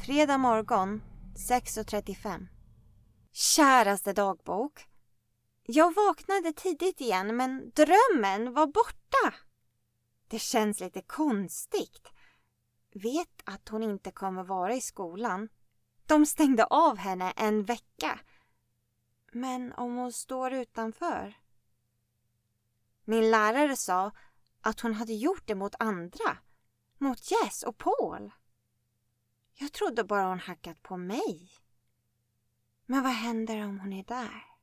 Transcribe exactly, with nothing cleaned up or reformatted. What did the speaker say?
Fredag morgon, sex och trettiofem. Käraste dagbok. Jag vaknade tidigt igen, men drömmen var borta. Det känns lite konstigt. Vet att hon inte kommer vara i skolan. De stängde av henne en vecka. Men om hon står utanför? Min lärare sa att hon hade gjort det mot andra. Mot Jess och Paul. Jag trodde bara hon hackat på mig. Men vad händer om hon är där?